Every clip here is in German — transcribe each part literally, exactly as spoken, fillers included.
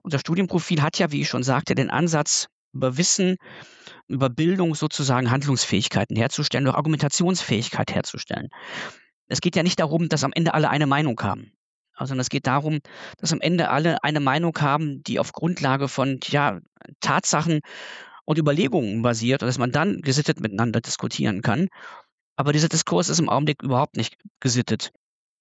Und das Studienprofil hat ja, wie ich schon sagte, den Ansatz, über Wissen, über Bildung sozusagen Handlungsfähigkeiten herzustellen, oder Argumentationsfähigkeit herzustellen. Es geht ja nicht darum, dass am Ende alle eine Meinung haben, sondern es geht darum, dass am Ende alle eine Meinung haben, die auf Grundlage von, ja, Tatsachen und Überlegungen basiert und dass man dann gesittet miteinander diskutieren kann. Aber dieser Diskurs ist im Augenblick überhaupt nicht gesittet.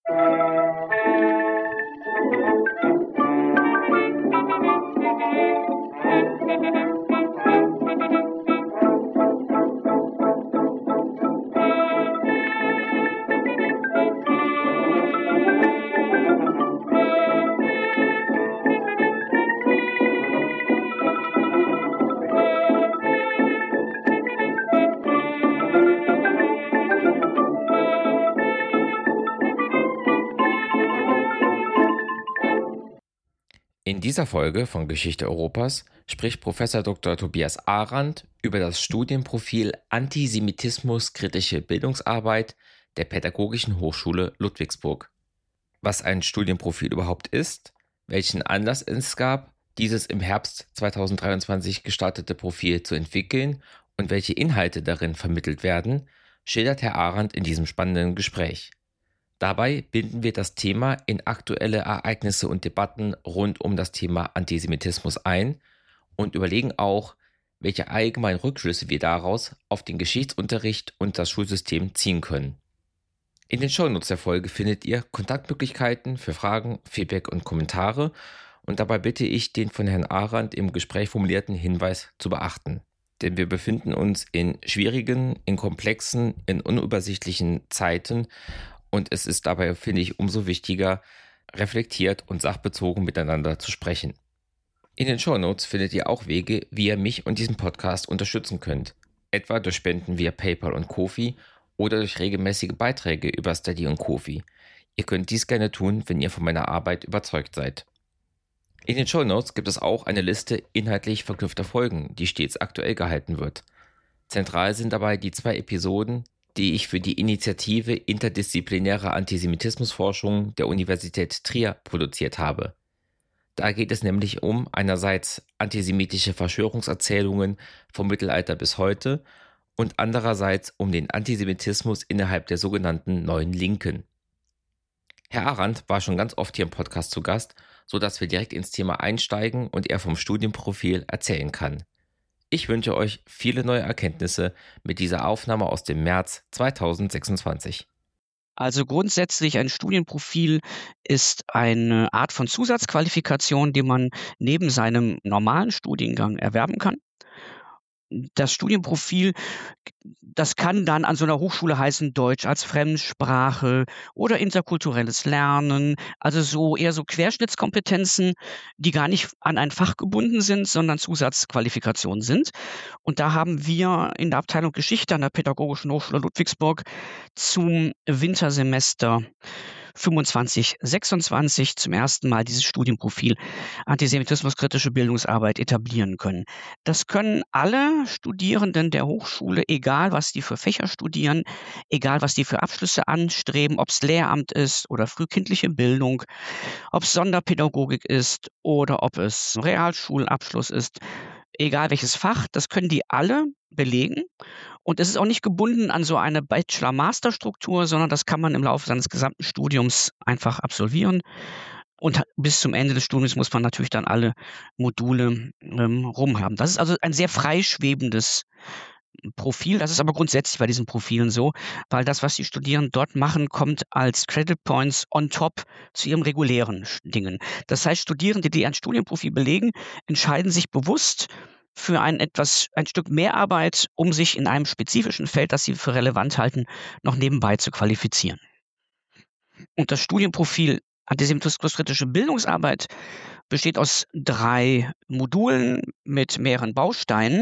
In dieser Folge von Geschichte Europas spricht Professor Doktor Tobias Arendt über das Studienprofil Antisemitismus-kritische Bildungsarbeit der Pädagogischen Hochschule Ludwigsburg. Was ein Studienprofil überhaupt ist, welchen Anlass es gab, dieses im Herbst zweitausenddreiundzwanzig gestartete Profil zu entwickeln und welche Inhalte darin vermittelt werden, schildert Herr Arendt in diesem spannenden Gespräch. Dabei binden wir das Thema in aktuelle Ereignisse und Debatten rund um das Thema Antisemitismus ein und überlegen auch, welche allgemeinen Rückschlüsse wir daraus auf den Geschichtsunterricht und das Schulsystem ziehen können. In den Shownotes der Folge findet ihr Kontaktmöglichkeiten für Fragen, Feedback und Kommentare und dabei bitte ich, den von Herrn Arendt im Gespräch formulierten Hinweis zu beachten. Denn wir befinden uns in schwierigen, in komplexen, in unübersichtlichen Zeiten. Und es ist dabei, finde ich, umso wichtiger, reflektiert und sachbezogen miteinander zu sprechen. In den Shownotes findet ihr auch Wege, wie ihr mich und diesen Podcast unterstützen könnt. Etwa durch Spenden via PayPal und Ko-fi oder durch regelmäßige Beiträge über Steady und Ko-fi. Ihr könnt dies gerne tun, wenn ihr von meiner Arbeit überzeugt seid. In den Shownotes gibt es auch eine Liste inhaltlich verknüpfter Folgen, die stets aktuell gehalten wird. Zentral sind dabei die zwei Episoden, die ich für die Initiative Interdisziplinäre Antisemitismusforschung der Universität Trier produziert habe. Da geht es nämlich um einerseits antisemitische Verschwörungserzählungen vom Mittelalter bis heute und andererseits um den Antisemitismus innerhalb der sogenannten Neuen Linken. Herr Arendt war schon ganz oft hier im Podcast zu Gast, sodass wir direkt ins Thema einsteigen und er vom Studienprofil erzählen kann. Ich wünsche euch viele neue Erkenntnisse mit dieser Aufnahme aus dem März zweitausendsechsundzwanzig. Also grundsätzlich ein Studienprofil ist eine Art von Zusatzqualifikation, die man neben seinem normalen Studiengang erwerben kann. Das Studienprofil, das kann dann an so einer Hochschule heißen Deutsch als Fremdsprache oder interkulturelles Lernen, also so eher so Querschnittskompetenzen, die gar nicht an ein Fach gebunden sind, sondern Zusatzqualifikationen sind. Und da haben wir in der Abteilung Geschichte an der Pädagogischen Hochschule Ludwigsburg zum Wintersemester fünfundzwanzig sechsundzwanzig zum ersten Mal dieses Studienprofil Antisemitismuskritische Bildungsarbeit etablieren können. Das können alle Studierenden der Hochschule, egal was die für Fächer studieren, egal was die für Abschlüsse anstreben, ob es Lehramt ist oder frühkindliche Bildung, ob es Sonderpädagogik ist oder ob es Realschulabschluss ist, egal welches Fach, das können die alle belegen. Und es ist auch nicht gebunden an so eine Bachelor-Master-Struktur, sondern das kann man im Laufe seines gesamten Studiums einfach absolvieren. Und bis zum Ende des Studiums muss man natürlich dann alle Module ähm, rum haben. Das ist also ein sehr freischwebendes Profil. Das ist aber grundsätzlich bei diesen Profilen so, weil das, was die Studierenden dort machen, kommt als Credit Points on top zu ihrem regulären Dingen. Das heißt, Studierende, die ein Studienprofil belegen, entscheiden sich bewusst für ein etwas, ein Stück Mehrarbeit, um sich in einem spezifischen Feld, das sie für relevant halten, noch nebenbei zu qualifizieren. Und das Studienprofil Antisemitismuskritische Bildungsarbeit besteht aus drei Modulen mit mehreren Bausteinen.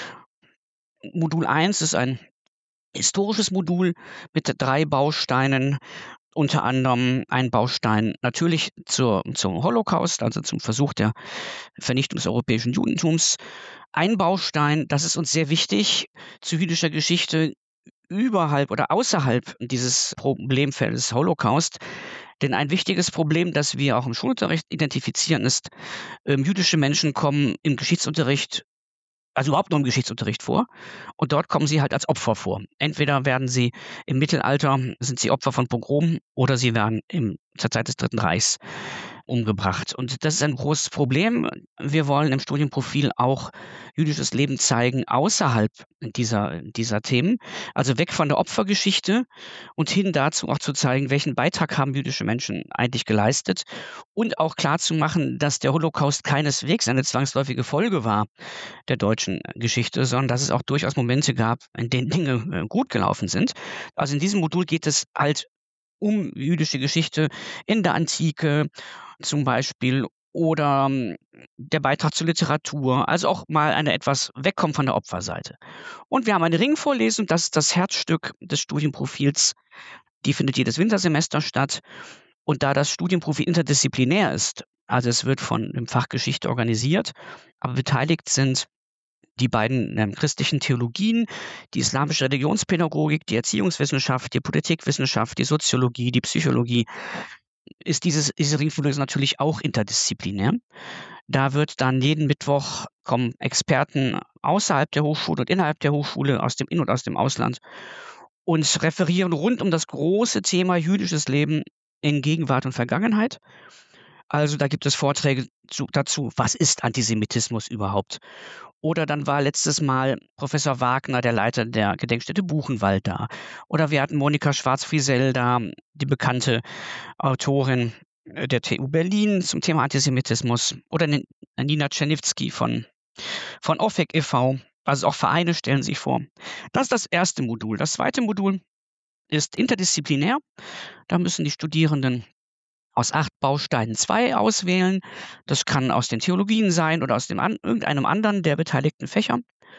Modul eins ist ein historisches Modul mit drei Bausteinen, unter anderem ein Baustein natürlich zur, zum Holocaust, also zum Versuch der Vernichtung des europäischen Judentums. Ein Baustein, das ist uns sehr wichtig, zu jüdischer Geschichte überhalb oder außerhalb dieses Problemfeldes Holocaust. Denn ein wichtiges Problem, das wir auch im Schulunterricht identifizieren, ist, ähm, jüdische Menschen kommen im Geschichtsunterricht, also überhaupt nur im Geschichtsunterricht vor. Und dort kommen sie halt als Opfer vor. Entweder werden sie im Mittelalter, sind sie Opfer von Pogromen, oder sie werden im, zur Zeit des Dritten Reichs umgebracht. Und das ist ein großes Problem. Wir wollen im Studienprofil auch jüdisches Leben zeigen außerhalb dieser, dieser Themen, also weg von der Opfergeschichte und hin dazu auch zu zeigen, welchen Beitrag haben jüdische Menschen eigentlich geleistet und auch klarzumachen, dass der Holocaust keineswegs eine zwangsläufige Folge war der deutschen Geschichte, sondern dass es auch durchaus Momente gab, in denen Dinge äh, gut gelaufen sind. Also in diesem Modul geht es halt um jüdische Geschichte in der Antike zum Beispiel oder ähm, der Beitrag zur Literatur, also auch mal eine etwas wegkommen von der Opferseite. Und wir haben eine Ringvorlesung, das ist das Herzstück des Studienprofils. Die findet jedes Wintersemester statt. Und da das Studienprofil interdisziplinär ist, also es wird von dem Fach Geschichte organisiert, aber beteiligt sind die beiden ähm, christlichen Theologien, die islamische Religionspädagogik, die Erziehungswissenschaft, die Politikwissenschaft, die Soziologie, die Psychologie, ist dieses, diese Ringvorlesung natürlich auch interdisziplinär. Da wird dann jeden Mittwoch kommen Experten außerhalb der Hochschule und innerhalb der Hochschule, aus dem In- und aus dem Ausland, und referieren rund um das große Thema jüdisches Leben in Gegenwart und Vergangenheit. Also da gibt es Vorträge zu, dazu, was ist Antisemitismus überhaupt? Oder dann war letztes Mal Professor Wagner, der Leiter der Gedenkstätte Buchenwald, da. Oder wir hatten Monika Schwarz-Friesel da, die bekannte Autorin äh, der T U Berlin zum Thema Antisemitismus. Oder Ni- Nina Czerniewski von, von O F E C e V. Also auch Vereine stellen sich vor. Das ist das erste Modul. Das zweite Modul ist interdisziplinär. Da müssen die Studierenden aus acht Bausteinen zwei auswählen. Das kann aus den Theologien sein oder aus dem an, irgendeinem anderen der beteiligten Fächer.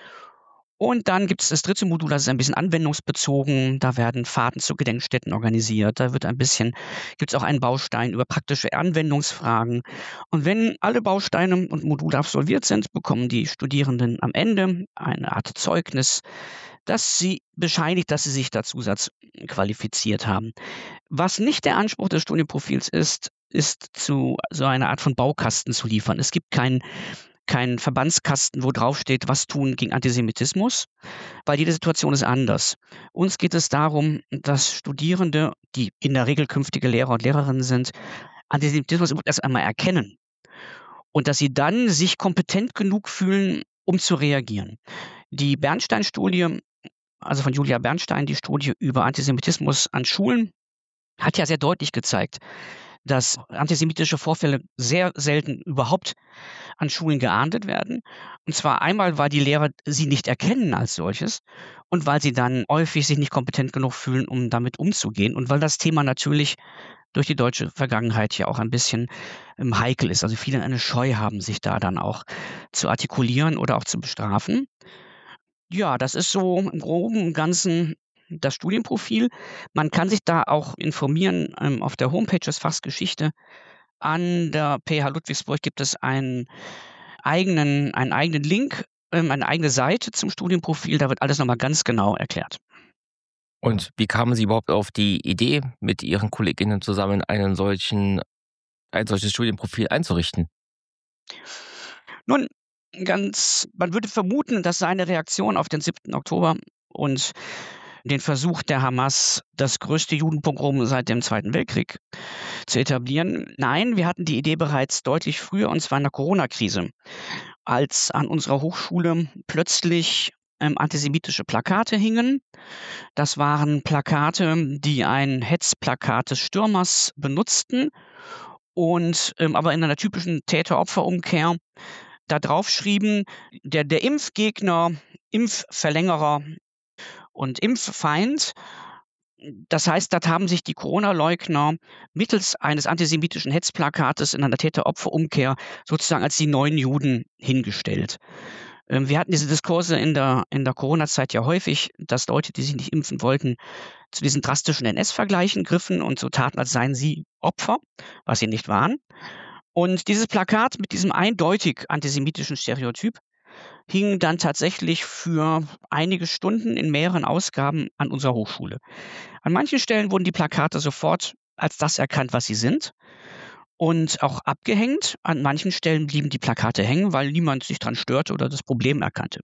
Und dann gibt es das dritte Modul, das ist ein bisschen anwendungsbezogen. Da werden Fahrten zu Gedenkstätten organisiert. Da wird ein bisschen, gibt es auch einen Baustein über praktische Anwendungsfragen. Und wenn alle Bausteine und Module absolviert sind, bekommen die Studierenden am Ende eine Art Zeugnis, das sie bescheinigt, dass sie sich da Zusatz qualifiziert haben. Was nicht der Anspruch des Studienprofils ist, ist zu so einer Art von Baukasten zu liefern. Es gibt keinen keinen Verbandskasten, wo draufsteht, was tun gegen Antisemitismus, weil jede Situation ist anders. Uns geht es darum, dass Studierende, die in der Regel künftige Lehrer und Lehrerinnen sind, Antisemitismus erst einmal erkennen und dass sie dann sich kompetent genug fühlen, um zu reagieren. Die Bernstein-Studie, also von Julia Bernstein, die Studie über Antisemitismus an Schulen, hat ja sehr deutlich gezeigt, dass antisemitische Vorfälle sehr selten überhaupt an Schulen geahndet werden. Und zwar einmal, weil die Lehrer sie nicht erkennen als solches und weil sie dann häufig sich nicht kompetent genug fühlen, um damit umzugehen und weil das Thema natürlich durch die deutsche Vergangenheit ja auch ein bisschen ähm, heikel ist. Also viele eine Scheu haben, sich da dann auch zu artikulieren oder auch zu bestrafen. Ja, das ist so im Groben und Ganzen das Studienprofil. Man kann sich da auch informieren ähm, auf der Homepage des Fachs Geschichte. An der P H Ludwigsburg gibt es einen eigenen, einen eigenen Link, ähm, eine eigene Seite zum Studienprofil. Da wird alles nochmal ganz genau erklärt. Und wie kamen Sie überhaupt auf die Idee, mit Ihren KollegInnen zusammen einen solchen, ein solches Studienprofil einzurichten? Nun, ganz, man würde vermuten, dass seine Reaktion auf den siebten Oktober und den Versuch der Hamas, das größte Judenpogrom seit dem Zweiten Weltkrieg zu etablieren. Nein, wir hatten die Idee bereits deutlich früher, und zwar in der Corona-Krise, als an unserer Hochschule plötzlich ähm, antisemitische Plakate hingen. Das waren Plakate, die ein Hetzplakat des Stürmers benutzten und ähm, aber in einer typischen Täter-Opfer-Umkehr da drauf schrieben, der, der Impfgegner, Impfverlängerer und Impffeind. Das heißt, dort haben sich die Corona-Leugner mittels eines antisemitischen Hetzplakates in einer Täter-Opfer-Umkehr sozusagen als die neuen Juden hingestellt. Ähm, wir hatten diese Diskurse in der, in der Corona-Zeit ja häufig, dass Leute, die sich nicht impfen wollten, zu diesen drastischen N S-Vergleichen griffen und so taten, als seien sie Opfer, was sie nicht waren. Und dieses Plakat mit diesem eindeutig antisemitischen Stereotyp hingen dann tatsächlich für einige Stunden in mehreren Ausgaben an unserer Hochschule. An manchen Stellen wurden die Plakate sofort als das erkannt, was sie sind, und auch abgehängt. An manchen Stellen blieben die Plakate hängen, weil niemand sich dran störte oder das Problem erkannte.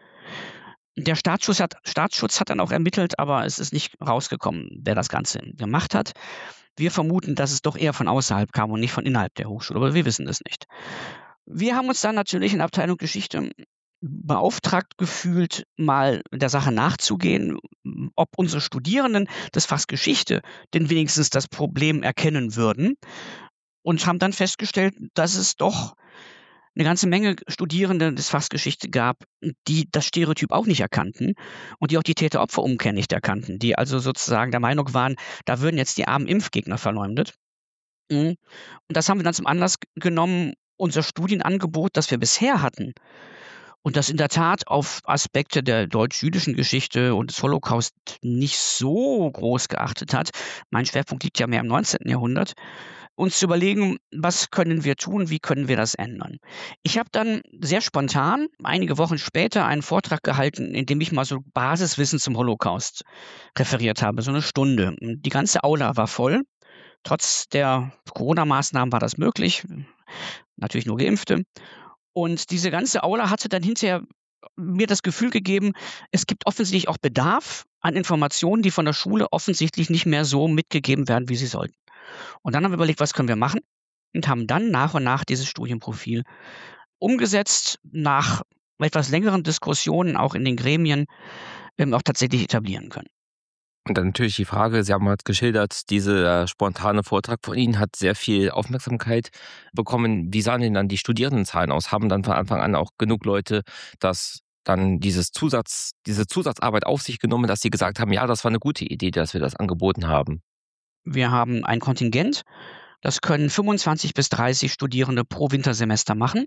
Der Staatsschutz hat Staatsschutz hat dann auch ermittelt, aber es ist nicht rausgekommen, wer das Ganze gemacht hat. Wir vermuten, dass es doch eher von außerhalb kam und nicht von innerhalb der Hochschule, aber wir wissen es nicht. Wir haben uns dann natürlich in der Abteilung Geschichte beauftragt gefühlt, mal der Sache nachzugehen, ob unsere Studierenden des Fachs Geschichte denn wenigstens das Problem erkennen würden, und haben dann festgestellt, dass es doch eine ganze Menge Studierende des Fachs Geschichte gab, die das Stereotyp auch nicht erkannten und die auch die Täter-Opfer-Umkehr nicht erkannten, die also sozusagen der Meinung waren, da würden jetzt die armen Impfgegner verleumdet. Mhm. Und das haben wir dann zum Anlass g genommen, unser Studienangebot, das wir bisher hatten und das in der Tat auf Aspekte der deutsch-jüdischen Geschichte und des Holocaust nicht so groß geachtet hat. Mein Schwerpunkt liegt ja mehr im neunzehnten Jahrhundert. Uns zu überlegen, was können wir tun, wie können wir das ändern? Ich habe dann sehr spontan einige Wochen später einen Vortrag gehalten, in dem ich mal so Basiswissen zum Holocaust referiert habe, so eine Stunde. Die ganze Aula war voll. Trotz der Corona-Maßnahmen war das möglich, natürlich nur Geimpfte. Und diese ganze Aula hatte dann hinterher mir das Gefühl gegeben, es gibt offensichtlich auch Bedarf an Informationen, die von der Schule offensichtlich nicht mehr so mitgegeben werden, wie sie sollten. Und dann haben wir überlegt, was können wir machen, und haben dann nach und nach dieses Studienprofil umgesetzt, nach etwas längeren Diskussionen auch in den Gremien ähm, auch tatsächlich etablieren können. Und dann natürlich die Frage, Sie haben halt geschildert, dieser spontane Vortrag von Ihnen hat sehr viel Aufmerksamkeit bekommen. Wie sahen denn dann die Studierendenzahlen aus? Haben dann von Anfang an auch genug Leute das dann dieses Zusatz, diese Zusatzarbeit auf sich genommen, dass sie gesagt haben, ja, das war eine gute Idee, dass wir das angeboten haben? Wir haben ein Kontingent, das können fünfundzwanzig bis dreißig Studierende pro Wintersemester machen,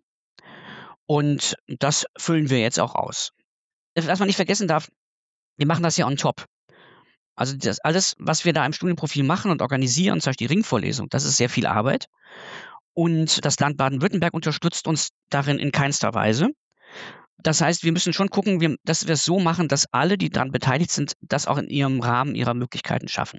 und das füllen wir jetzt auch aus. Was man nicht vergessen darf, wir machen das ja on top. Also das alles, was wir da im Studienprofil machen und organisieren, zum Beispiel die Ringvorlesung, das ist sehr viel Arbeit. Und das Land Baden-Württemberg unterstützt uns darin in keinster Weise. Das heißt, wir müssen schon gucken, wir, dass wir es so machen, dass alle, die daran beteiligt sind, das auch in ihrem Rahmen ihrer Möglichkeiten schaffen.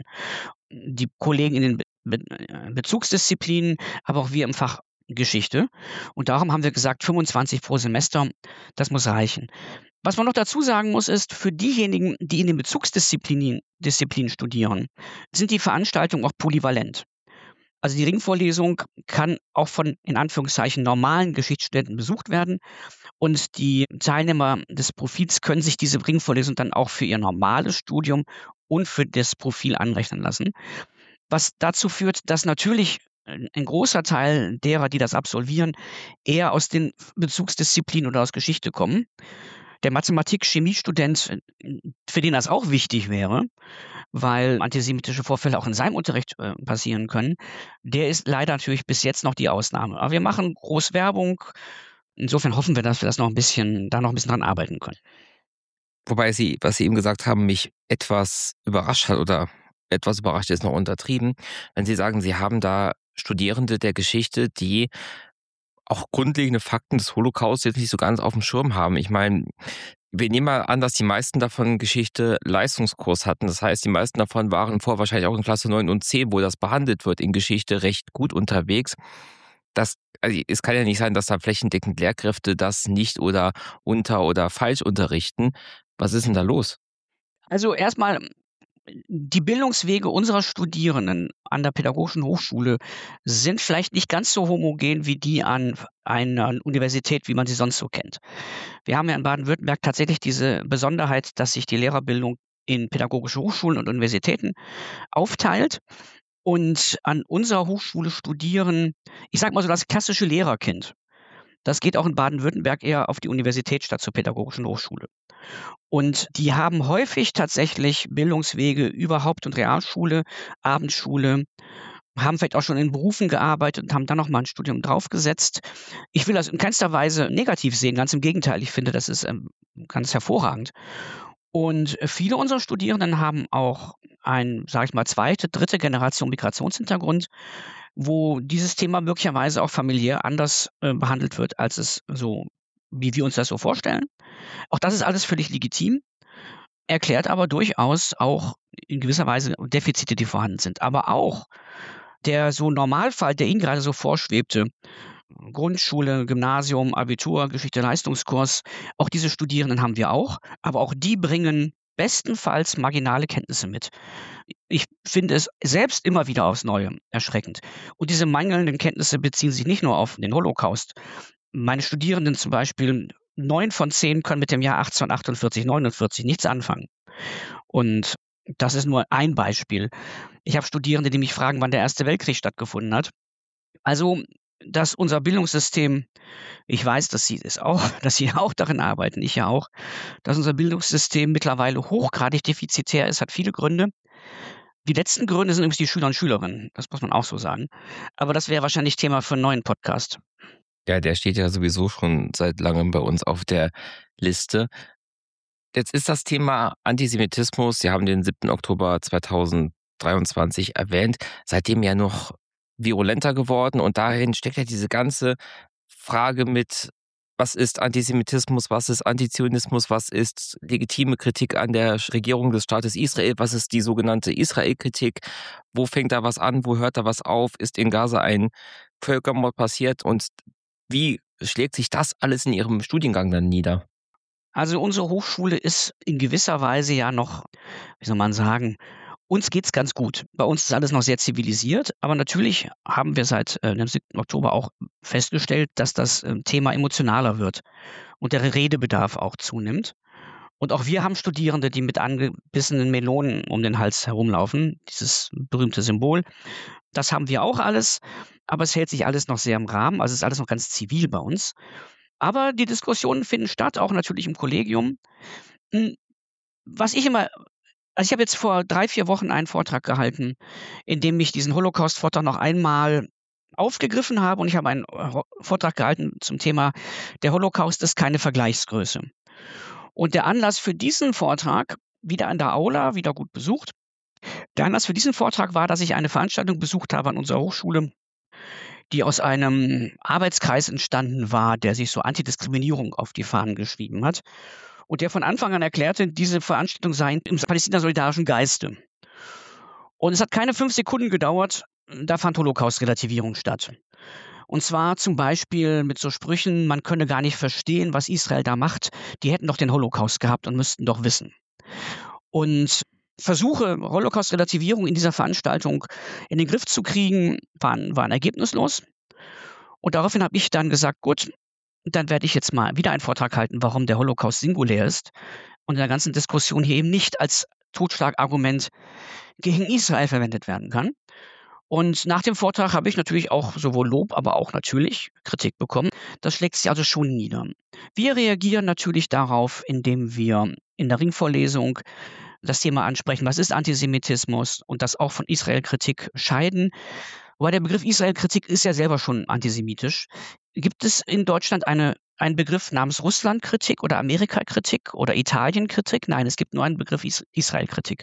Die Kollegen in den Be Be Bezugsdisziplinen, aber auch wir im Fach Geschichte. Und darum haben wir gesagt, fünfundzwanzig pro Semester, das muss reichen. Was man noch dazu sagen muss, ist, für diejenigen, die in den Bezugsdisziplinen Disziplinen studieren, sind die Veranstaltungen auch polyvalent. Also die Ringvorlesung kann auch von, in Anführungszeichen, normalen Geschichtsstudenten besucht werden, und die Teilnehmer des Profils können sich diese Ringvorlesung dann auch für ihr normales Studium und für das Profil anrechnen lassen. Was dazu führt, dass natürlich ein ein großer Teil derer, die das absolvieren, eher aus den Bezugsdisziplinen oder aus Geschichte kommen. Der Mathematik-Chemiestudent, äh, für den das auch wichtig wäre, weil antisemitische Vorfälle auch in seinem Unterricht äh, passieren können, der ist leider natürlich bis jetzt noch die Ausnahme. Aber wir machen groß Werbung. Insofern hoffen wir, dass wir das noch ein bisschen, da noch ein bisschen dran arbeiten können. Wobei Sie, was Sie eben gesagt haben, mich etwas überrascht hat oder etwas überrascht ist noch untertrieben, wenn Sie sagen, Sie haben da Studierende der Geschichte, die auch grundlegende Fakten des Holocaust jetzt nicht so ganz auf dem Schirm haben. Ich meine, wir nehmen mal an, dass die meisten davon Geschichte Leistungskurs hatten. Das heißt, die meisten davon waren vor wahrscheinlich auch in Klasse neun und zehn, wo das behandelt wird, in Geschichte recht gut unterwegs. Das, also es kann ja nicht sein, dass da flächendeckend Lehrkräfte das nicht oder unter- oder falsch unterrichten. Was ist denn da los? Also erstmal, die Bildungswege unserer Studierenden an der Pädagogischen Hochschule sind vielleicht nicht ganz so homogen wie die an einer Universität, wie man sie sonst so kennt. Wir haben ja in Baden-Württemberg tatsächlich diese Besonderheit, dass sich die Lehrerbildung in pädagogische Hochschulen und Universitäten aufteilt. Und an unserer Hochschule studieren, ich sage mal so, das klassische Lehrerkind. Das geht auch in Baden-Württemberg eher auf die Universität statt zur Pädagogischen Hochschule. Und die haben häufig tatsächlich Bildungswege über Haupt- und Realschule, Abendschule, haben vielleicht auch schon in Berufen gearbeitet und haben dann noch mal ein Studium draufgesetzt. Ich will das in keinster Weise negativ sehen, ganz im Gegenteil. Ich finde, das ist ähm, ganz hervorragend. Und viele unserer Studierenden haben auch ein, sage ich mal, zweite, dritte Generation Migrationshintergrund, wo dieses Thema möglicherweise auch familiär anders äh, behandelt wird, als es so wie wir uns das so vorstellen. Auch das ist alles völlig legitim, erklärt aber durchaus auch in gewisser Weise Defizite, die vorhanden sind. Aber auch der so Normalfall, der Ihnen gerade so vorschwebte, Grundschule, Gymnasium, Abitur, Geschichte, Leistungskurs, auch diese Studierenden haben wir auch, aber auch die bringen bestenfalls marginale Kenntnisse mit. Ich finde es selbst immer wieder aufs Neue erschreckend. Und diese mangelnden Kenntnisse beziehen sich nicht nur auf den Holocaust. Meine Studierenden zum Beispiel, neun von zehn können mit dem Jahr achtzehnhundertachtundvierzig, neunundvierzig nichts anfangen. Und das ist nur ein Beispiel. Ich habe Studierende, die mich fragen, wann der Erste Weltkrieg stattgefunden hat. Also, dass unser Bildungssystem, ich weiß, dass Sie es auch, dass Sie auch darin arbeiten, ich ja auch, dass unser Bildungssystem mittlerweile hochgradig defizitär ist, hat viele Gründe. Die letzten Gründe sind übrigens die Schüler und Schülerinnen, das muss man auch so sagen. Aber das wäre wahrscheinlich Thema für einen neuen Podcast. Ja, der steht ja sowieso schon seit langem bei uns auf der Liste. Jetzt ist das Thema Antisemitismus, Sie haben den siebten Oktober zweitausenddreiundzwanzig erwähnt, seitdem ja noch virulenter geworden und darin steckt ja diese ganze Frage mit, was ist Antisemitismus, was ist Antizionismus, was ist legitime Kritik an der Regierung des Staates Israel, was ist die sogenannte Israel-Kritik, wo fängt da was an, wo hört da was auf, ist in Gaza ein Völkermord passiert und wie schlägt sich das alles in Ihrem Studiengang dann nieder? Also unsere Hochschule ist in gewisser Weise ja noch, wie soll man sagen, uns geht's ganz gut. Bei uns ist alles noch sehr zivilisiert, aber natürlich haben wir seit äh, dem siebten Oktober auch festgestellt, dass das äh, Thema emotionaler wird und der Redebedarf auch zunimmt. Und auch wir haben Studierende, die mit angebissenen Melonen um den Hals herumlaufen, dieses berühmte Symbol. Das haben wir auch alles, aber es hält sich alles noch sehr im Rahmen, also es ist alles noch ganz zivil bei uns. Aber die Diskussionen finden statt, auch natürlich im Kollegium. Hm, was ich immer also ich habe jetzt vor drei, vier Wochen einen Vortrag gehalten, in dem ich diesen Holocaust-Vortrag noch einmal aufgegriffen habe und ich habe einen Ho Vortrag gehalten zum Thema „Der Holocaust ist keine Vergleichsgröße." Und der Anlass für diesen Vortrag, wieder an der Aula, wieder gut besucht. Der Anlass für diesen Vortrag war, dass ich eine Veranstaltung besucht habe an unserer Hochschule, die aus einem Arbeitskreis entstanden war, der sich so Antidiskriminierung auf die Fahnen geschrieben hat und der von Anfang an erklärte, diese Veranstaltung sei im Palästina-solidarischen Geiste. Und es hat keine fünf Sekunden gedauert, da fand Holocaust-Relativierung statt. Und zwar zum Beispiel mit so Sprüchen, man könne gar nicht verstehen, was Israel da macht. Die hätten doch den Holocaust gehabt und müssten doch wissen. Und Versuche, Holocaust-Relativierung in dieser Veranstaltung in den Griff zu kriegen, waren, waren ergebnislos. Und daraufhin habe ich dann gesagt, gut, dann werde ich jetzt mal wieder einen Vortrag halten, warum der Holocaust singulär ist und in der ganzen Diskussion hier eben nicht als Totschlagargument gegen Israel verwendet werden kann. Und nach dem Vortrag habe ich natürlich auch sowohl Lob, aber auch natürlich Kritik bekommen. Das schlägt sich also schon nieder. Wir reagieren natürlich darauf, indem wir in der Ringvorlesung das Thema ansprechen, was ist Antisemitismus und das auch von Israel-Kritik scheiden. Wobei der Begriff Israel-Kritik ist ja selber schon antisemitisch. Gibt es in Deutschland eine, einen Begriff namens Russland-Kritik oder Amerika-Kritik oder Italien-Kritik? Nein, es gibt nur einen Begriff Is- Israel-Kritik.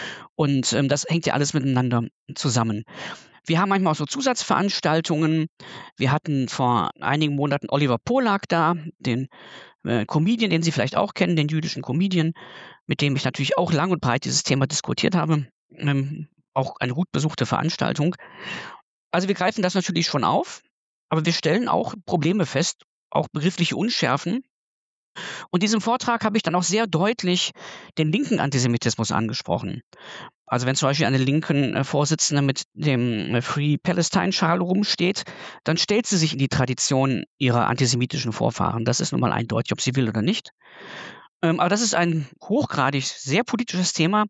Und ähm, das hängt ja alles miteinander zusammen. Wir haben manchmal auch so Zusatzveranstaltungen. Wir hatten vor einigen Monaten Oliver Polak da, den äh, Comedian, den Sie vielleicht auch kennen, den jüdischen Comedian, mit dem ich natürlich auch lang und breit dieses Thema diskutiert habe. Ähm, auch eine gut besuchte Veranstaltung. Also wir greifen das natürlich schon auf, aber wir stellen auch Probleme fest, auch begriffliche Unschärfen. Und in diesem Vortrag habe ich dann auch sehr deutlich den linken Antisemitismus angesprochen. Also wenn zum Beispiel eine linken äh, Vorsitzende mit dem äh, Free Palestine-Schal rumsteht, dann stellt sie sich in die Tradition ihrer antisemitischen Vorfahren. Das ist nun mal eindeutig, ob sie will oder nicht. Ähm, aber das ist ein hochgradig sehr politisches Thema,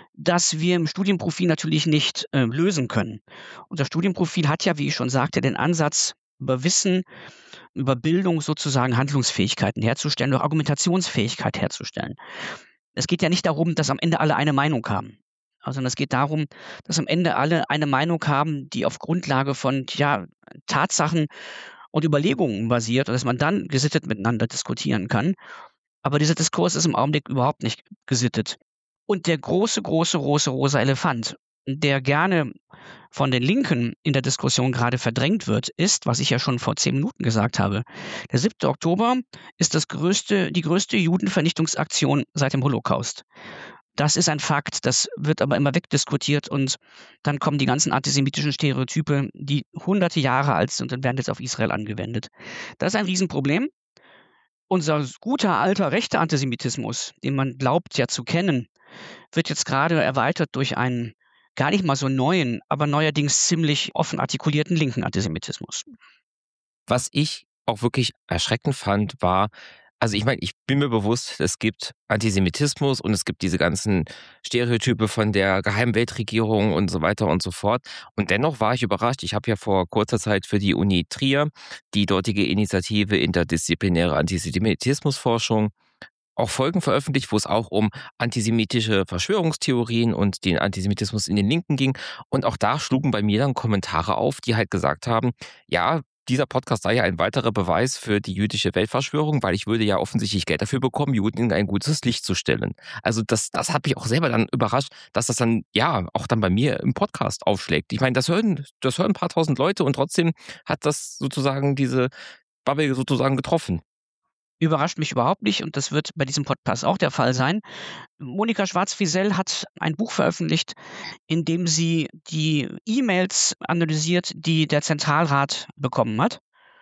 das wir im Studienprofil natürlich nicht äh, lösen können. Unser Studienprofil hat ja, wie ich schon sagte, den Ansatz, über Wissen, über Bildung sozusagen Handlungsfähigkeiten herzustellen, oder Argumentationsfähigkeit herzustellen. Es geht ja nicht darum, dass am Ende alle eine Meinung haben, sondern es geht darum, dass am Ende alle eine Meinung haben, die auf Grundlage von ja, Tatsachen und Überlegungen basiert und dass man dann gesittet miteinander diskutieren kann. Aber dieser Diskurs ist im Augenblick überhaupt nicht gesittet. Und der große, große, große rosa Elefant, der gerne von den Linken in der Diskussion gerade verdrängt wird, ist, was ich ja schon vor zehn Minuten gesagt habe. Der siebte Oktober ist das größte, die größte Judenvernichtungsaktion seit dem Holocaust. Das ist ein Fakt, das wird aber immer wegdiskutiert und dann kommen die ganzen antisemitischen Stereotype, die hunderte Jahre alt sind und werden jetzt auf Israel angewendet. Das ist ein Riesenproblem. Unser guter alter rechter Antisemitismus, den man glaubt ja zu kennen, wird jetzt gerade erweitert durch einen gar nicht mal so neuen, aber neuerdings ziemlich offen artikulierten linken Antisemitismus. Was ich auch wirklich erschreckend fand, war, also ich meine, ich bin mir bewusst, es gibt Antisemitismus und es gibt diese ganzen Stereotype von der geheimen Weltregierung und so weiter und so fort. Und dennoch war ich überrascht. Ich habe ja vor kurzer Zeit für die Uni Trier, die dortige Initiative interdisziplinäre Antisemitismusforschung, auch Folgen veröffentlicht, wo es auch um antisemitische Verschwörungstheorien und den Antisemitismus in den Linken ging. Und auch da schlugen bei mir dann Kommentare auf, die halt gesagt haben, ja, dieser Podcast sei ja ein weiterer Beweis für die jüdische Weltverschwörung, weil ich würde ja offensichtlich Geld dafür bekommen, Juden in ein gutes Licht zu stellen. Also das, das hat mich auch selber dann überrascht, dass das dann, ja, auch dann bei mir im Podcast aufschlägt. Ich meine, das hören, das hören ein paar tausend Leute und trotzdem hat das sozusagen diese Bubble sozusagen getroffen. Überrascht mich überhaupt nicht und das wird bei diesem Podcast auch der Fall sein. Monika Schwarz-Wiesel hat ein Buch veröffentlicht, in dem sie die E-Mails analysiert, die der Zentralrat bekommen hat.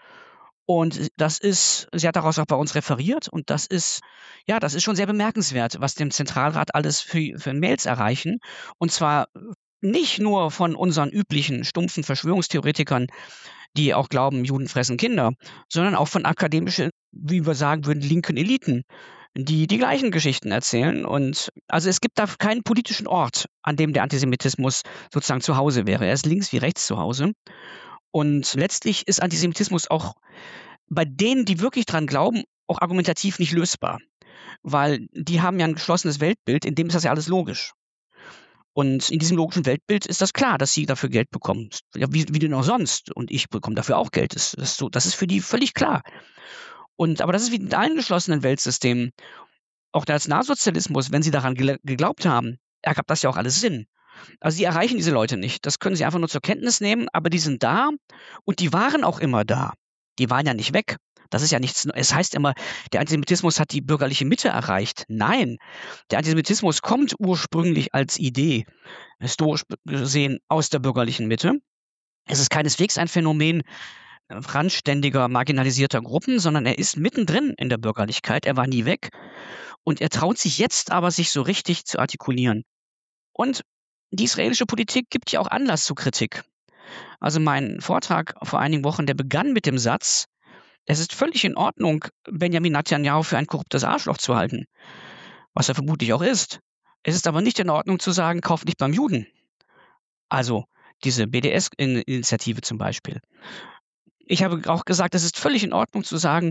Und das ist, sie hat daraus auch bei uns referiert und das ist, ja, das ist schon sehr bemerkenswert, was dem Zentralrat alles für, für Mails erreichen. Und zwar nicht nur von unseren üblichen stumpfen Verschwörungstheoretikern, die auch glauben, Juden fressen Kinder, sondern auch von akademischen, wie wir sagen würden, linken Eliten, die die gleichen Geschichten erzählen. Und also es gibt da keinen politischen Ort, an dem der Antisemitismus sozusagen zu Hause wäre. Er ist links wie rechts zu Hause. Und letztlich ist Antisemitismus auch bei denen, die wirklich dran glauben, auch argumentativ nicht lösbar. Weil die haben ja ein geschlossenes Weltbild, in dem ist das ja alles logisch. Und in diesem logischen Weltbild ist das klar, dass sie dafür Geld bekommen. Ja, wie, wie denn auch sonst. Und ich bekomme dafür auch Geld. Das, das, ist so, das ist für die völlig klar. Und, aber das ist wie in allen geschlossenen Weltsystemen. Auch der Nationalsozialismus, wenn sie daran geglaubt haben, ergab das ja auch alles Sinn. Also sie erreichen diese Leute nicht. Das können sie einfach nur zur Kenntnis nehmen, aber die sind da und die waren auch immer da. Die waren ja nicht weg. Das ist ja nichts. Es heißt immer, der Antisemitismus hat die bürgerliche Mitte erreicht. Nein, der Antisemitismus kommt ursprünglich als Idee, historisch gesehen, aus der bürgerlichen Mitte. Es ist keineswegs ein Phänomen randständiger, marginalisierter Gruppen, sondern er ist mittendrin in der Bürgerlichkeit. Er war nie weg. Und er traut sich jetzt aber, sich so richtig zu artikulieren. Und die israelische Politik gibt ja auch Anlass zu Kritik. Also mein Vortrag vor einigen Wochen, der begann mit dem Satz, es ist völlig in Ordnung, Benjamin Netanyahu für ein korruptes Arschloch zu halten, was er vermutlich auch ist. Es ist aber nicht in Ordnung zu sagen, kauf nicht beim Juden. Also diese B D S-Initiative zum Beispiel. Ich habe auch gesagt, es ist völlig in Ordnung zu sagen,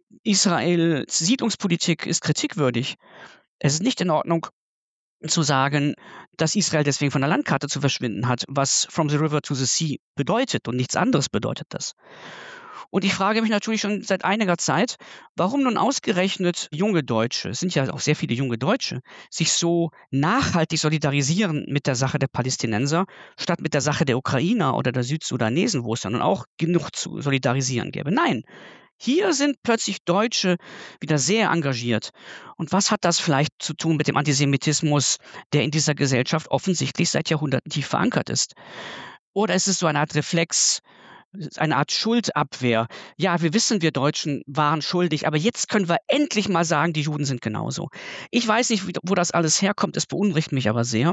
Israels Siedlungspolitik ist kritikwürdig. Es ist nicht in Ordnung zu sagen, dass Israel deswegen von der Landkarte zu verschwinden hat, was from the river to the sea bedeutet und nichts anderes bedeutet das. Und ich frage mich natürlich schon seit einiger Zeit, warum nun ausgerechnet junge Deutsche, es sind ja auch sehr viele junge Deutsche, sich so nachhaltig solidarisieren mit der Sache der Palästinenser, statt mit der Sache der Ukrainer oder der Südsudanesen, wo es dann auch genug zu solidarisieren gäbe. Nein, hier sind plötzlich Deutsche wieder sehr engagiert. Und was hat das vielleicht zu tun mit dem Antisemitismus, der in dieser Gesellschaft offensichtlich seit Jahrhunderten tief verankert ist? Oder ist es so eine Art Reflex, eine Art Schuldabwehr? Ja, wir wissen, wir Deutschen waren schuldig, aber jetzt können wir endlich mal sagen, die Juden sind genauso. Ich weiß nicht, wo das alles herkommt, es beunruhigt mich aber sehr.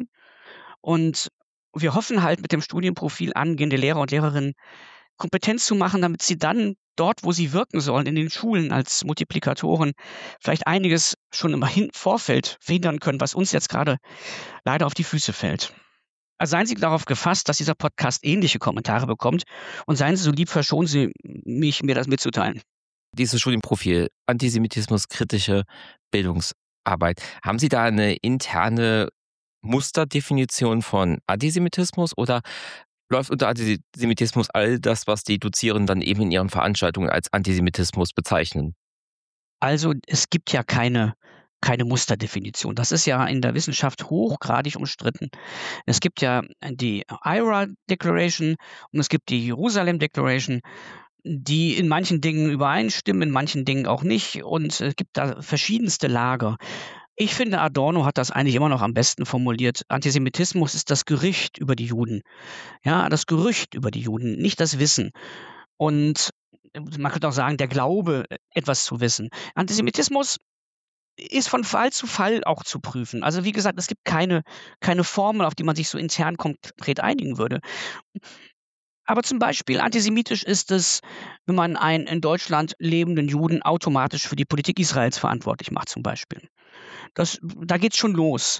Und wir hoffen halt mit dem Studienprofil angehende Lehrer und Lehrerinnen kompetent zu machen, damit sie dann dort, wo sie wirken sollen, in den Schulen als Multiplikatoren, vielleicht einiges schon im Vorfeld verhindern können, was uns jetzt gerade leider auf die Füße fällt. Also seien Sie darauf gefasst, dass dieser Podcast ähnliche Kommentare bekommt und seien Sie so lieb, verschonen Sie mich, mir das mitzuteilen. Dieses Studienprofil, antisemitismuskritische Bildungsarbeit, haben Sie da eine interne Musterdefinition von Antisemitismus oder läuft unter Antisemitismus all das, was die Dozierenden dann eben in ihren Veranstaltungen als Antisemitismus bezeichnen? Also es gibt ja keine keine Musterdefinition. Das ist ja in der Wissenschaft hochgradig umstritten. Es gibt ja die I R A Declaration und es gibt die Jerusalem Declaration, die in manchen Dingen übereinstimmen, in manchen Dingen auch nicht. Und es gibt da verschiedenste Lager. Ich finde, Adorno hat das eigentlich immer noch am besten formuliert. Antisemitismus ist das Gerücht über die Juden. Ja, das Gerücht über die Juden, nicht das Wissen. Und man könnte auch sagen, der Glaube, etwas zu wissen. Antisemitismus ist von Fall zu Fall auch zu prüfen. Also wie gesagt, es gibt keine, keine Formel, auf die man sich so intern konkret einigen würde. Aber zum Beispiel antisemitisch ist es, wenn man einen in Deutschland lebenden Juden automatisch für die Politik Israels verantwortlich macht, zum Beispiel. Das, da geht's schon los.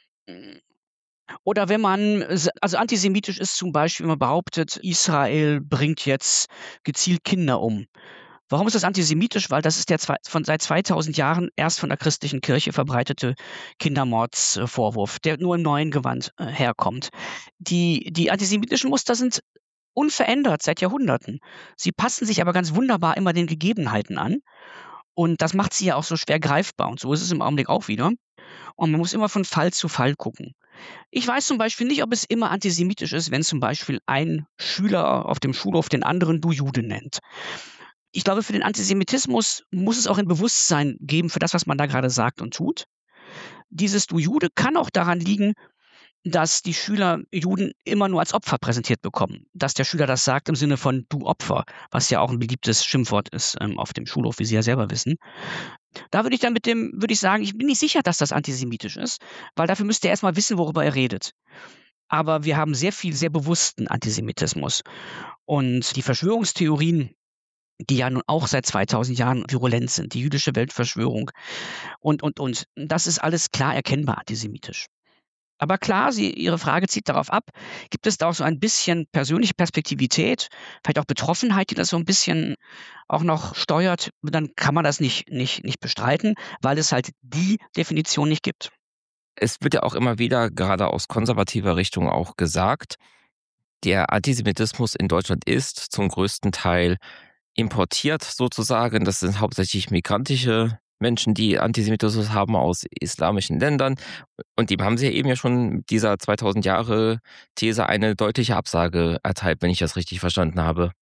Oder wenn man, also antisemitisch ist zum Beispiel, wenn man behauptet, Israel bringt jetzt gezielt Kinder um. Warum ist das antisemitisch? Weil das ist der von seit zweitausend Jahren erst von der christlichen Kirche verbreitete Kindermordsvorwurf, der nur im neuen Gewand äh, herkommt. Die, die antisemitischen Muster sind unverändert seit Jahrhunderten. Sie passen sich aber ganz wunderbar immer den Gegebenheiten an. Und das macht sie ja auch so schwer greifbar. Und so ist es im Augenblick auch wieder. Und man muss immer von Fall zu Fall gucken. Ich weiß zum Beispiel nicht, ob es immer antisemitisch ist, wenn zum Beispiel ein Schüler auf dem Schulhof den anderen du Jude nennt. Ich glaube, für den Antisemitismus muss es auch ein Bewusstsein geben für das, was man da gerade sagt und tut. Dieses du Jude kann auch daran liegen, dass die Schüler Juden immer nur als Opfer präsentiert bekommen. Dass der Schüler das sagt im Sinne von du Opfer, was ja auch ein beliebtes Schimpfwort ist ähm, auf dem Schulhof, wie Sie ja selber wissen. Da würde ich dann mit dem, würde ich sagen, ich bin nicht sicher, dass das antisemitisch ist, weil dafür müsste er erstmal wissen, worüber er redet. Aber wir haben sehr viel, sehr bewussten Antisemitismus. Und die Verschwörungstheorien, die ja nun auch seit zweitausend Jahren virulent sind, die jüdische Weltverschwörung und, und, und, das ist alles klar erkennbar antisemitisch. Aber klar, Sie, Ihre Frage zieht darauf ab, gibt es da auch so ein bisschen persönliche Perspektivität, vielleicht auch Betroffenheit, die das so ein bisschen auch noch steuert, dann kann man das nicht, nicht, nicht bestreiten, weil es halt die Definition nicht gibt. Es wird ja auch immer wieder, gerade aus konservativer Richtung auch gesagt, der Antisemitismus in Deutschland ist zum größten Teil importiert sozusagen. Das sind hauptsächlich migrantische Menschen, die Antisemitismus haben aus islamischen Ländern. Und dem haben sie ja eben ja schon mit dieser zweitausend Jahre These eine deutliche Absage erteilt, wenn ich das richtig verstanden habe.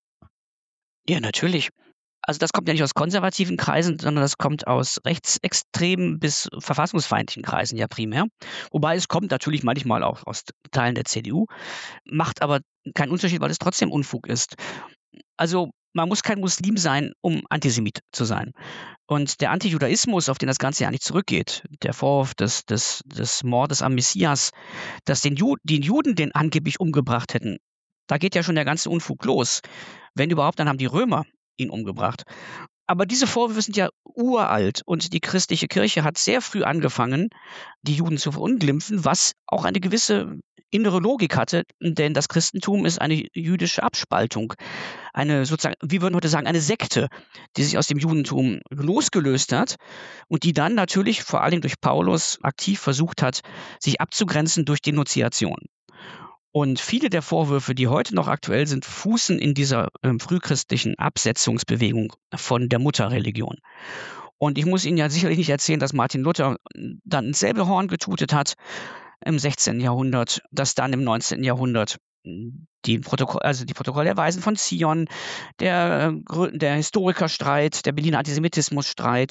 Ja, natürlich. Also das kommt ja nicht aus konservativen Kreisen, sondern das kommt aus rechtsextremen bis verfassungsfeindlichen Kreisen ja primär. Wobei es kommt natürlich manchmal auch aus Teilen der C D U, macht aber keinen Unterschied, weil es trotzdem Unfug ist. Also man muss kein Muslim sein, um Antisemit zu sein. Und der Antijudaismus, auf den das Ganze ja nicht zurückgeht, der Vorwurf des, des, des Mordes am Messias, dass den, Ju- den Juden den angeblich umgebracht hätten, da geht ja schon der ganze Unfug los. Wenn überhaupt, dann haben die Römer ihn umgebracht. Aber diese Vorwürfe sind ja uralt und die christliche Kirche hat sehr früh angefangen, die Juden zu verunglimpfen, was auch eine gewisse innere Logik hatte, denn das Christentum ist eine jüdische Abspaltung, eine sozusagen, wir würden heute sagen, eine Sekte, die sich aus dem Judentum losgelöst hat und die dann natürlich vor allem durch Paulus aktiv versucht hat, sich abzugrenzen durch Denunziation. Und viele der Vorwürfe, die heute noch aktuell sind, fußen in dieser ähm, frühchristlichen Absetzungsbewegung von der Mutterreligion. Und ich muss Ihnen ja sicherlich nicht erzählen, dass Martin Luther dann ins selbe Horn getutet hat im sechzehnten Jahrhundert, dass dann im neunzehnten Jahrhundert die Protokoll, also die Protokolle der Weisen von Zion, der, der Historikerstreit, der Berliner Antisemitismusstreit,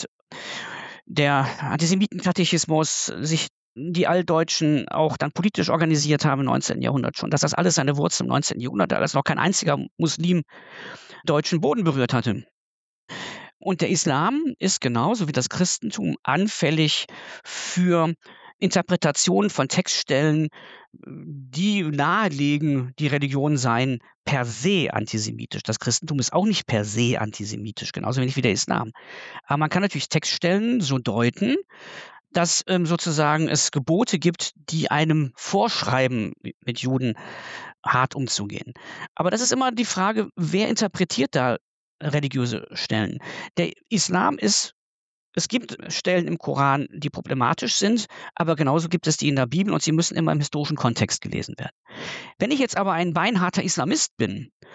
der Antisemitenkatechismus sich die Alldeutschen auch dann politisch organisiert haben im neunzehnten Jahrhundert schon, dass das alles seine Wurzeln im neunzehnten Jahrhundert, als noch kein einziger Muslim deutschen Boden berührt hatte. Und der Islam ist genauso wie das Christentum anfällig für Interpretationen von Textstellen, die nahelegen, die Religionen seien per se antisemitisch. Das Christentum ist auch nicht per se antisemitisch, genauso wenig wie der Islam. Aber man kann natürlich Textstellen so deuten, dass ähm, sozusagen es Gebote gibt, die einem vorschreiben, mit Juden hart umzugehen. Aber das ist immer die Frage, wer interpretiert da religiöse Stellen? Der Islam ist, es gibt Stellen im Koran, die problematisch sind, aber genauso gibt es die in der Bibel und sie müssen immer im historischen Kontext gelesen werden. Wenn ich jetzt aber ein beinharter Islamist bin,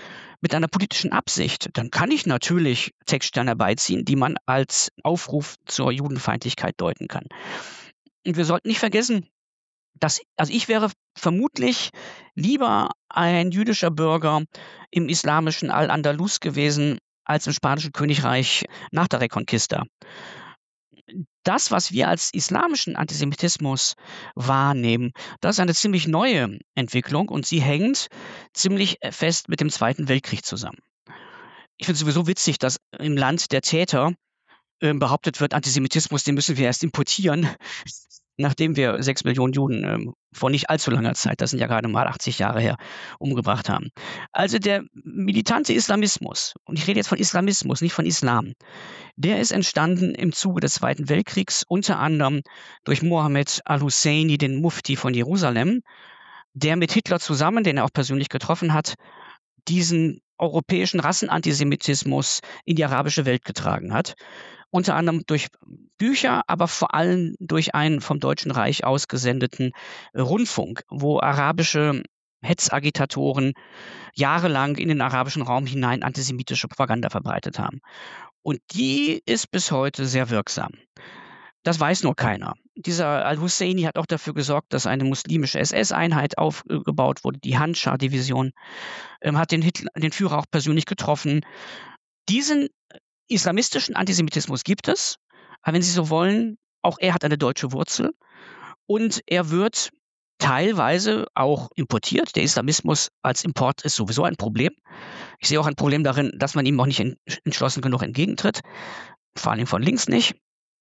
mit einer politischen Absicht, dann kann ich natürlich Textstellen herbeiziehen, die man als Aufruf zur Judenfeindlichkeit deuten kann. Und wir sollten nicht vergessen, dass also ich wäre vermutlich lieber ein jüdischer Bürger im islamischen Al-Andalus gewesen als im spanischen Königreich nach der Reconquista. Das, was wir als islamischen Antisemitismus wahrnehmen, das ist eine ziemlich neue Entwicklung und sie hängt ziemlich fest mit dem Zweiten Weltkrieg zusammen. Ich finde es sowieso witzig, dass im Land der Täter äh, behauptet wird, Antisemitismus, den müssen wir erst importieren, nachdem wir sechs Millionen Juden ähm, vor nicht allzu langer Zeit, das sind ja gerade mal achtzig Jahre her, umgebracht haben. Also der militante Islamismus, und ich rede jetzt von Islamismus, nicht von Islam, der ist entstanden im Zuge des Zweiten Weltkriegs, unter anderem durch Mohammed al-Husseini, den Mufti von Jerusalem, der mit Hitler zusammen, den er auch persönlich getroffen hat, diesen europäischen Rassenantisemitismus in die arabische Welt getragen hat. Unter anderem durch Bücher, aber vor allem durch einen vom Deutschen Reich ausgesendeten Rundfunk, wo arabische Hetzagitatoren jahrelang in den arabischen Raum hinein antisemitische Propaganda verbreitet haben. Und die ist bis heute sehr wirksam. Das weiß nur keiner. Dieser al-Husseini hat auch dafür gesorgt, dass eine muslimische S S-Einheit aufgebaut wurde, die Handschar-Division, ähm, hat den, Hitler, den Führer auch persönlich getroffen. Diesen islamistischen Antisemitismus gibt es, aber wenn Sie so wollen, auch er hat eine deutsche Wurzel und er wird teilweise auch importiert. Der Islamismus als Import ist sowieso ein Problem. Ich sehe auch ein Problem darin, dass man ihm auch nicht entschlossen genug entgegentritt, vor allem von links nicht.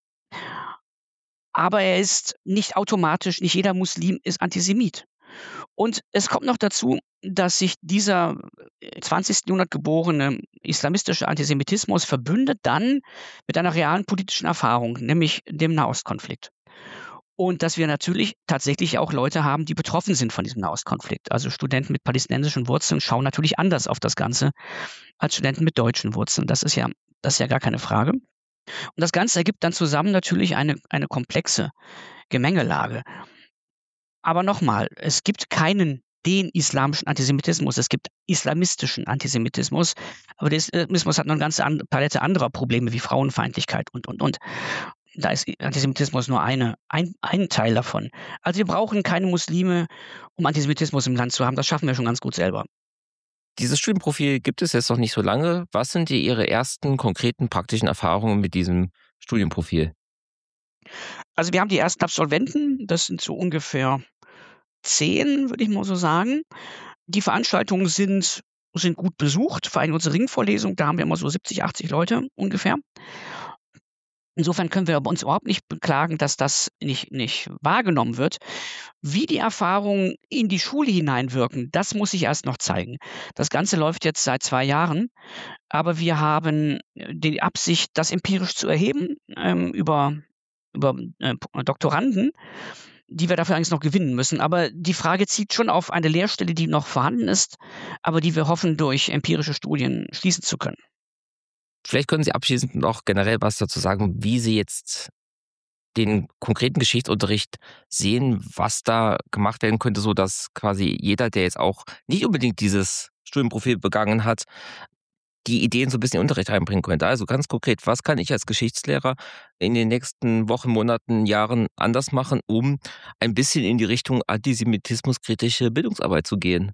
Aber er ist nicht automatisch, nicht jeder Muslim ist Antisemit. Und es kommt noch dazu, dass sich dieser im zwanzigsten Jahrhundert geborene islamistische Antisemitismus verbündet dann mit einer realen politischen Erfahrung, nämlich dem Nahostkonflikt. Und dass wir natürlich tatsächlich auch Leute haben, die betroffen sind von diesem Nahostkonflikt. Also Studenten mit palästinensischen Wurzeln schauen natürlich anders auf das Ganze als Studenten mit deutschen Wurzeln. Das ist ja, das ist ja gar keine Frage. Und das Ganze ergibt dann zusammen natürlich eine, eine komplexe Gemengelage. Aber nochmal, es gibt keinen den islamischen Antisemitismus, es gibt islamistischen Antisemitismus, aber der Islamismus hat noch eine ganze Palette anderer Probleme wie Frauenfeindlichkeit und, und, und. Da ist Antisemitismus nur eine, ein, ein Teil davon. Also wir brauchen keine Muslime, um Antisemitismus im Land zu haben, das schaffen wir schon ganz gut selber. Dieses Studienprofil gibt es jetzt noch nicht so lange. Was sind die Ihre ersten konkreten praktischen Erfahrungen mit diesem Studienprofil? Also wir haben die ersten Absolventen, das sind so ungefähr zehn, würde ich mal so sagen. Die Veranstaltungen sind, sind gut besucht, vor allem unsere Ringvorlesung, da haben wir immer so siebzig, achtzig Leute ungefähr. Insofern können wir uns überhaupt nicht beklagen, dass das nicht, nicht wahrgenommen wird. Wie die Erfahrungen in die Schule hineinwirken, das muss sich erst noch zeigen. Das Ganze läuft jetzt seit zwei Jahren, aber wir haben die Absicht, das empirisch zu erheben ähm, über, über äh, Doktoranden, die wir dafür eigentlich noch gewinnen müssen. Aber die Frage zielt schon auf eine Lehrstelle, die noch vorhanden ist, aber die wir hoffen, durch empirische Studien schließen zu können. Vielleicht können Sie abschließend noch generell was dazu sagen, wie Sie jetzt den konkreten Geschichtsunterricht sehen, was da gemacht werden könnte, so dass quasi jeder, der jetzt auch nicht unbedingt dieses Studienprofil begangen hat, die Ideen so ein bisschen in den Unterricht reinbringen könnte. Also ganz konkret, was kann ich als Geschichtslehrer in den nächsten Wochen, Monaten, Jahren anders machen, um ein bisschen in die Richtung antisemitismuskritische Bildungsarbeit zu gehen?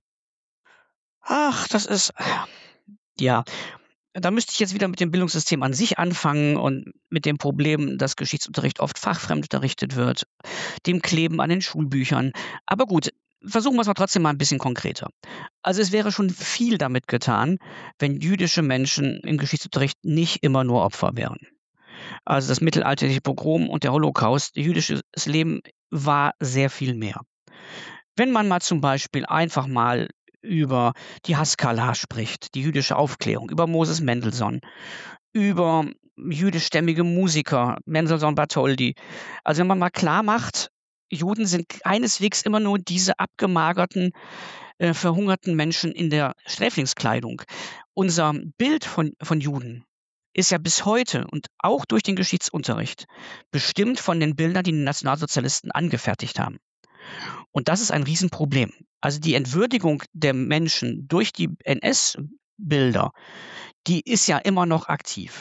Ach, das ist, ja, da müsste ich jetzt wieder mit dem Bildungssystem an sich anfangen und mit dem Problem, dass Geschichtsunterricht oft fachfremd unterrichtet wird, dem Kleben an den Schulbüchern. Aber gut, versuchen wir es mal trotzdem mal ein bisschen konkreter. Also es wäre schon viel damit getan, wenn jüdische Menschen im Geschichtsunterricht nicht immer nur Opfer wären. Also das mittelalterliche Pogrom und der Holocaust, jüdisches Leben war sehr viel mehr. Wenn man mal zum Beispiel einfach mal über die Haskalah spricht, die jüdische Aufklärung, über Moses Mendelssohn, über jüdischstämmige Musiker, Mendelssohn, Bartholdy. Also wenn man mal klar macht, Juden sind keineswegs immer nur diese abgemagerten, äh, verhungerten Menschen in der Sträflingskleidung. Unser Bild von, von Juden ist ja bis heute und auch durch den Geschichtsunterricht bestimmt von den Bildern, die die Nationalsozialisten angefertigt haben. Und das ist ein Riesenproblem. Also die Entwürdigung der Menschen durch die N S Bilder, die ist ja immer noch aktiv.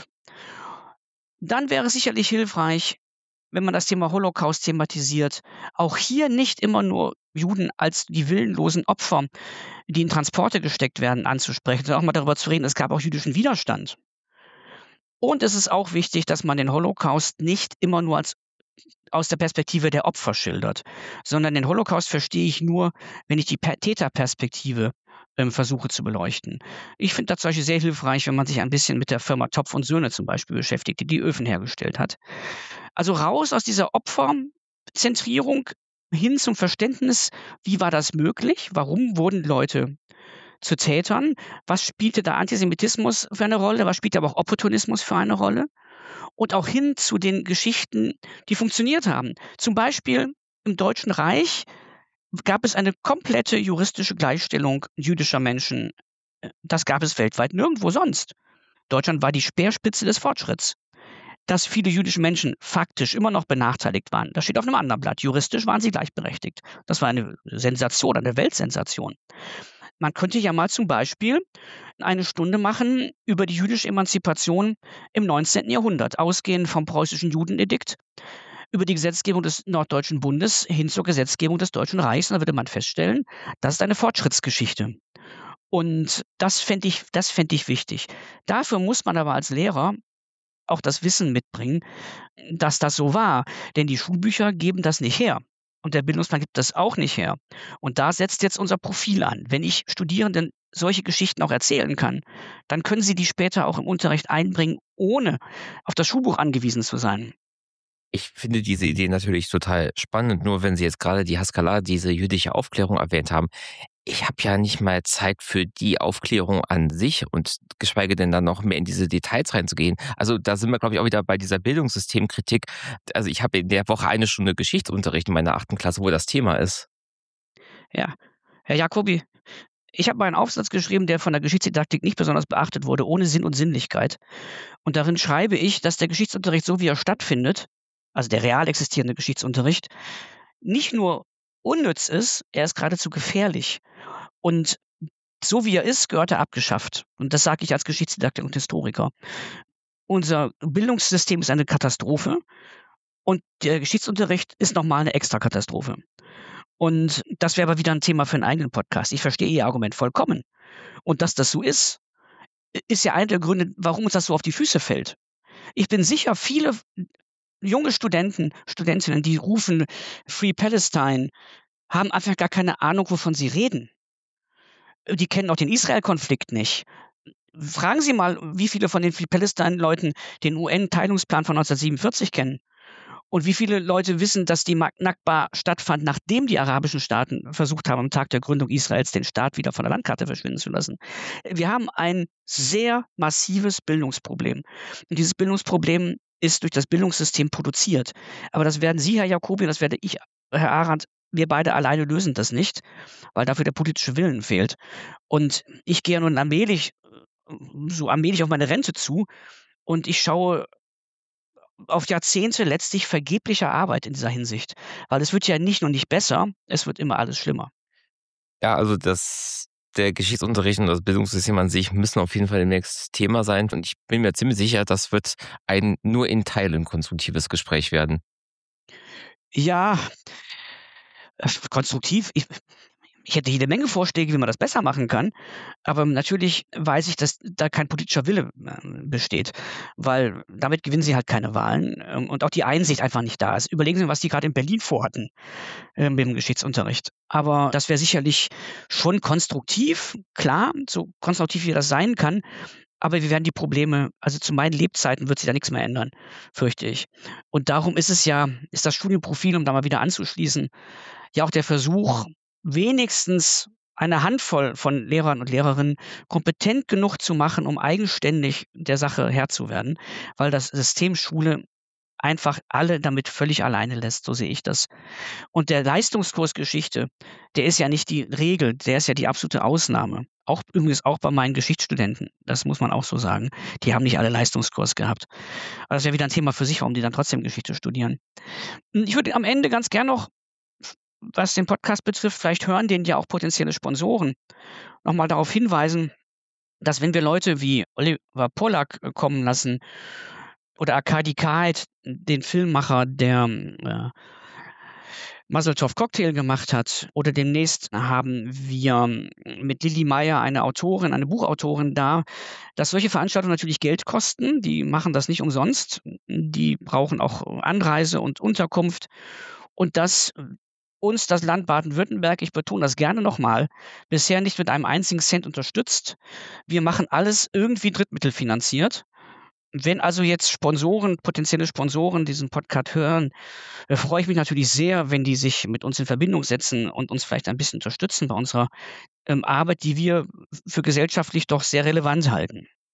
Dann wäre es sicherlich hilfreich, wenn man das Thema Holocaust thematisiert, auch hier nicht immer nur Juden als die willenlosen Opfer, die in Transporte gesteckt werden, anzusprechen, sondern auch mal darüber zu reden, es gab auch jüdischen Widerstand. Und es ist auch wichtig, dass man den Holocaust nicht immer nur als aus der Perspektive der Opfer schildert, sondern den Holocaust verstehe ich nur, wenn ich die Per- Täterperspektive ähm, versuche zu beleuchten. Ich finde das zum Beispiel sehr hilfreich, wenn man sich ein bisschen mit der Firma Topf und Söhne zum Beispiel beschäftigt, die die Öfen hergestellt hat. Also raus aus dieser Opferzentrierung hin zum Verständnis, wie war das möglich? Warum wurden Leute zu Tätern? Was spielte da Antisemitismus für eine Rolle? Was spielte aber auch Opportunismus für eine Rolle? Und auch hin zu den Geschichten, die funktioniert haben. Zum Beispiel im Deutschen Reich gab es eine komplette juristische Gleichstellung jüdischer Menschen. Äh, Das gab es weltweit nirgendwo sonst. Deutschland war die Speerspitze des Fortschritts. Dass viele jüdische Menschen faktisch immer noch benachteiligt waren, das steht auf einem anderen Blatt. Juristisch waren sie gleichberechtigt. Das war eine Sensation, eine Weltsensation. Man könnte ja mal zum Beispiel eine Stunde machen über die jüdische Emanzipation im neunzehnten Jahrhundert, ausgehend vom preußischen Judenedikt über die Gesetzgebung des Norddeutschen Bundes hin zur Gesetzgebung des Deutschen Reichs. Und da würde man feststellen, das ist eine Fortschrittsgeschichte. Und das fände ich, das fände ich wichtig. Dafür muss man aber als Lehrer auch das Wissen mitbringen, dass das so war. Denn die Schulbücher geben das nicht her. Und der Bildungsplan gibt das auch nicht her. Und da setzt jetzt unser Profil an. Wenn ich Studierenden solche Geschichten auch erzählen kann, dann können sie die später auch im Unterricht einbringen, ohne auf das Schulbuch angewiesen zu sein. Ich finde diese Idee natürlich total spannend, nur wenn Sie jetzt gerade die Haskalah, diese jüdische Aufklärung erwähnt haben. Ich habe ja nicht mal Zeit für die Aufklärung an sich und geschweige denn dann noch mehr in diese Details reinzugehen. Also da sind wir, glaube ich, auch wieder bei dieser Bildungssystemkritik. Also ich habe in der Woche eine Stunde Geschichtsunterricht in meiner achten Klasse, wo das Thema ist. Ja, Herr Jacobi, ich habe mal einen Aufsatz geschrieben, der von der Geschichtsdidaktik nicht besonders beachtet wurde, ohne Sinn und Sinnlichkeit. Und darin schreibe ich, dass der Geschichtsunterricht, so wie er stattfindet, also der real existierende Geschichtsunterricht, nicht nur unnütz ist, er ist geradezu gefährlich. Und so wie er ist, gehört er abgeschafft. Und das sage ich als Geschichtsdidaktiker und Historiker. Unser Bildungssystem ist eine Katastrophe und der Geschichtsunterricht ist nochmal eine Extrakatastrophe. Und das wäre aber wieder ein Thema für einen eigenen Podcast. Ich verstehe Ihr Argument vollkommen. Und dass das so ist, ist ja einer der Gründe, warum uns das so auf die Füße fällt. Ich bin sicher, viele junge Studenten, Studentinnen, die rufen Free Palestine, haben einfach gar keine Ahnung, wovon sie reden. Die kennen auch den Israel-Konflikt nicht. Fragen Sie mal, wie viele von den Free Palestine-Leuten den U N-Teilungsplan von neunzehnhundertsiebenundvierzig kennen. Und wie viele Leute wissen, dass die Nakba stattfand, nachdem die arabischen Staaten versucht haben, am Tag der Gründung Israels den Staat wieder von der Landkarte verschwinden zu lassen. Wir haben ein sehr massives Bildungsproblem. Und dieses Bildungsproblem ist durch das Bildungssystem produziert. Aber das werden Sie, Herr Jacobi, das werde ich, Herr Arendt, wir beide alleine lösen das nicht, weil dafür der politische Willen fehlt. Und ich gehe nun allmählich, so allmählich auf meine Rente zu und ich schaue auf Jahrzehnte letztlich vergeblicher Arbeit in dieser Hinsicht. Weil es wird ja nicht nur nicht besser, es wird immer alles schlimmer. Ja, also das, der Geschichtsunterricht und das Bildungssystem an sich müssen auf jeden Fall demnächst Thema sein. Und ich bin mir ziemlich sicher, das wird ein nur in Teilen konstruktives Gespräch werden. Ja, äh, konstruktiv. Ich, ich hätte jede Menge Vorschläge, wie man das besser machen kann. Aber natürlich weiß ich, dass da kein politischer Wille äh, besteht. Weil damit gewinnen sie halt keine Wahlen ähm, und auch die Einsicht einfach nicht da ist. Überlegen Sie, was die gerade in Berlin vorhatten äh, mit dem Geschichtsunterricht. Aber das wäre sicherlich schon konstruktiv, klar, so konstruktiv wie das sein kann. Aber wir werden die Probleme, also zu meinen Lebzeiten wird sich da nichts mehr ändern, fürchte ich. Und darum ist es ja, ist das Studienprofil, um da mal wieder anzuschließen, ja auch der Versuch, wenigstens eine Handvoll von Lehrern und Lehrerinnen kompetent genug zu machen, um eigenständig der Sache Herr zu werden, weil das System Schule einfach alle damit völlig alleine lässt, so sehe ich das. Und der Leistungskurs Geschichte, der ist ja nicht die Regel, der ist ja die absolute Ausnahme. Auch übrigens auch bei meinen Geschichtsstudenten, das muss man auch so sagen. Die haben nicht alle Leistungskurs gehabt. Aber das wäre wieder ein Thema für sich, warum die dann trotzdem Geschichte studieren. Ich würde am Ende ganz gern noch, was den Podcast betrifft, vielleicht hören den ja auch potenzielle Sponsoren, nochmal darauf hinweisen, dass wenn wir Leute wie Oliver Polak äh, kommen lassen oder Arkadi Kait, den Filmemacher, der äh, Maseltoff Cocktail gemacht hat, oder demnächst haben wir mit Lilly Meyer eine Autorin, eine Buchautorin da, dass solche Veranstaltungen natürlich Geld kosten. Die machen das nicht umsonst. Die brauchen auch Anreise und Unterkunft. Und dass uns das Land Baden-Württemberg, ich betone das gerne nochmal, bisher nicht mit einem einzigen Cent unterstützt. Wir machen alles irgendwie drittmittelfinanziert. Wenn also jetzt Sponsoren, potenzielle Sponsoren diesen Podcast hören, äh, freue ich mich natürlich sehr, wenn die sich mit uns in Verbindung setzen und uns vielleicht ein bisschen unterstützen bei unserer ähm, Arbeit, die wir für gesellschaftlich doch sehr relevant halten.